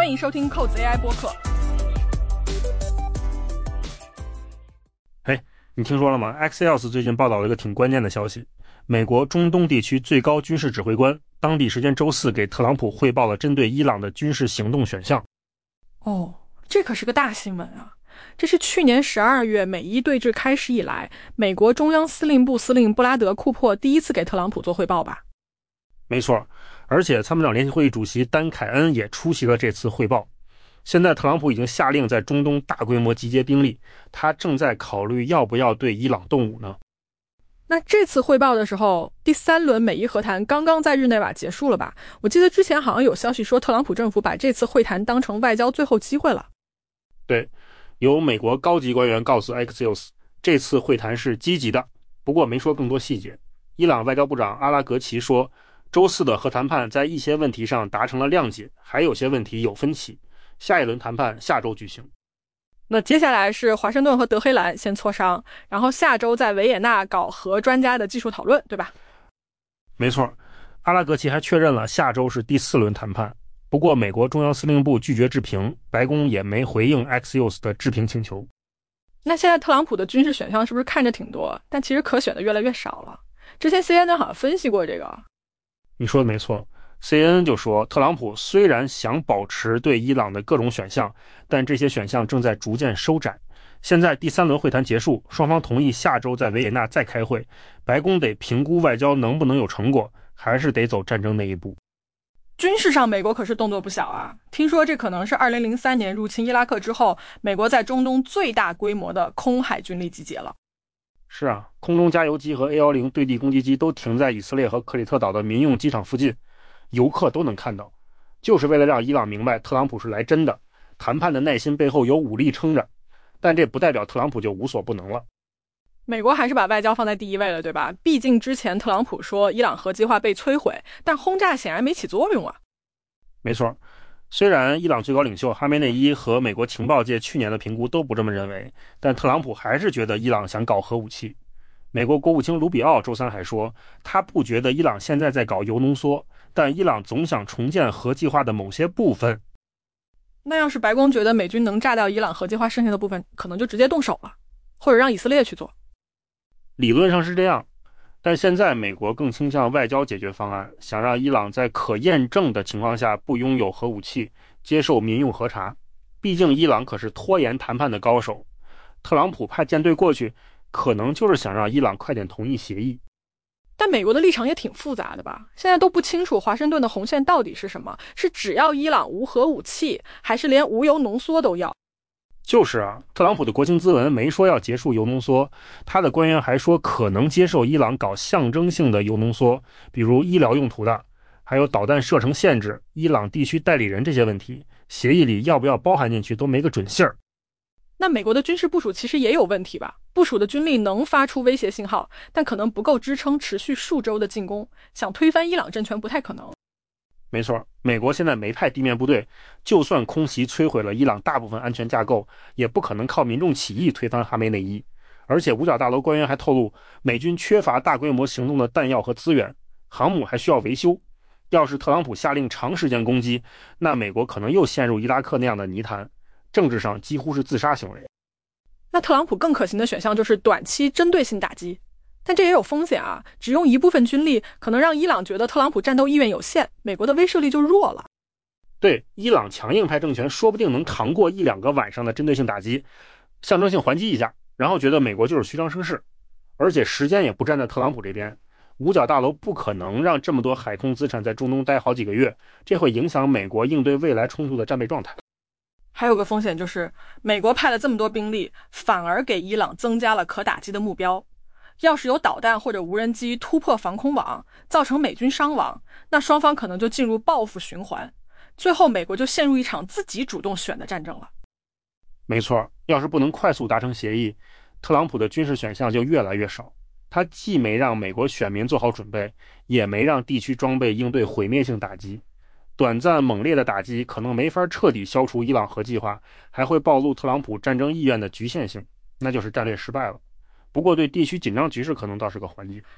欢迎收听扣子 AI 播客。 嘿，你听说了吗？ Axios 最近报道了一个挺关键的消息，美国中东地区最高军事指挥官当地时间周四给特朗普汇报了针对伊朗的军事行动选项。 哦，这可是个大新闻啊！这是去年12月美伊对峙开始以来，美国中央司令部司令布拉德·库珀第一次给特朗普做汇报吧？ 没错，而且参谋长联席会议主席丹·凯恩也出席了这次汇报。现在特朗普已经下令在中东大规模集结兵力，他正在考虑要不要对伊朗动武呢？ 那这次汇报的时候，第3轮美伊和谈刚刚在日内瓦结束了吧？我记得之前好像有消息说特朗普政府把这次会谈当成外交最后机会了。 对，有美国高级官员告诉 Axios， 这次会谈是积极的，不过没说更多细节。伊朗外交部长阿拉格齐说，周四的核谈判在一些问题上达成了谅解，还有些问题有分歧，下一轮谈判下周举行。 那接下来是华盛顿和德黑兰先磋商，然后下周在维也纳搞核专家的技术讨论，对吧？ 没错，阿拉格齐还确认了下周是第4轮谈判。不过美国中央司令部拒绝置评，白宫也没回应 Axios 的置评请求。 那现在特朗普的军事选项是不是看着挺多，但其实可选的越来越少了？之前 CNN 好像分析过这个。 你说的没错， CNN 就说特朗普虽然想保持对伊朗的各种选项，但这些选项正在逐渐收窄。现在第3轮会谈结束，双方同意下周在维也纳再开会，白宫得评估外交能不能有成果，还是得走战争那一步。 军事上美国可是动作不小啊，听说这可能是2003年入侵伊拉克之后，美国在中东最大规模的空海军力集结了。 是啊，空中加油机和 A-10 对地攻击机都停在以色列和克里特岛的民用机场附近，游客都能看到，就是为了让伊朗明白特朗普是来真的，谈判的耐心背后有武力撑着，但这不代表特朗普就无所不能了。 美国还是把外交放在第一位了，对吧？毕竟之前特朗普说伊朗核计划被摧毁，但轰炸显然没起作用啊。 没错，虽然伊朗最高领袖哈梅内伊和美国情报界去年的评估都不这么认为，但特朗普还是觉得伊朗想搞核武器。美国国务卿卢比奥周三还说，他不觉得伊朗现在在搞铀浓缩，但伊朗总想重建核计划的某些部分。 那要是白宫觉得美军能炸掉伊朗核计划剩下的部分，可能就直接动手了，或者让以色列去做。 理论上是这样，但现在美国更倾向外交解决方案，想让伊朗在可验证的情况下不拥有核武器，接受民用核查。毕竟伊朗可是拖延谈判的高手，特朗普派舰队过去，可能就是想让伊朗快点同意协议。 但美国的立场也挺复杂的吧？现在都不清楚华盛顿的红线到底是什么，是只要伊朗无核武器，还是连无铀浓缩都要？ 就是啊，特朗普的国情咨文没说要结束铀浓缩，他的官员还说可能接受伊朗搞象征性的铀浓缩，比如医疗用途的，还有导弹射程限制、伊朗地区代理人这些问题，协议里要不要包含进去都没个准信儿。 那美国的军事部署其实也有问题吧？部署的军力能发出威胁信号，但可能不够支撑持续数周的进攻，想推翻伊朗政权不太可能。 没错，美国现在没派地面部队，就算空袭摧毁了伊朗大部分安全架构，也不可能靠民众起义推翻哈梅内伊。而且五角大楼官员还透露，美军缺乏大规模行动的弹药和资源，航母还需要维修。要是特朗普下令长时间攻击，那美国可能又陷入伊拉克那样的泥潭，政治上几乎是自杀行为。 那特朗普更可行的选项就是短期针对性打击，但这也有风险啊，只用一部分军力可能让伊朗觉得特朗普战斗意愿有限，美国的威慑力就弱了。 对，伊朗强硬派政权说不定能扛过1-2个晚上的针对性打击，象征性还击一下，然后觉得美国就是虚张声势。而且时间也不站在特朗普这边，五角大楼不可能让这么多海空资产在中东待好几个月，这会影响美国应对未来冲突的战备状态。 还有个风险就是，美国派了这么多兵力，反而给伊朗增加了可打击的目标。要是有导弹或者无人机突破防空网，造成美军伤亡，那双方可能就进入报复循环，最后美国就陷入一场自己主动选的战争了。 没错，要是不能快速达成协议，特朗普的军事选项就越来越少。他既没让美国选民做好准备，也没让地区装备应对毁灭性打击。短暂猛烈的打击可能没法彻底消除伊朗核计划，还会暴露特朗普战争意愿的局限性，那就是战略失败了。不过对地区紧张局势可能倒是个缓解。